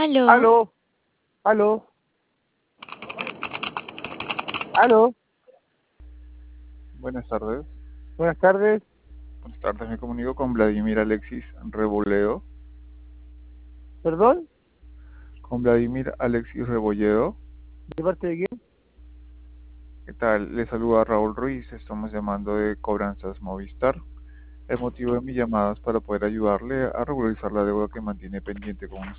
Aló, Aló, aló, aló. Buenas tardes. Buenas tardes. Buenas tardes, me comunico con Vladimir Alexis Rebolledo. ¿Perdón? Con Vladimir Alexis Rebolledo. ¿De parte de quién? ¿Qué tal? Le saluda Raúl Ruiz, estamos llamando de Cobranzas Movistar. El motivo de mi llamada es para poder ayudarle a regularizar la deuda que mantiene pendiente con nosotros.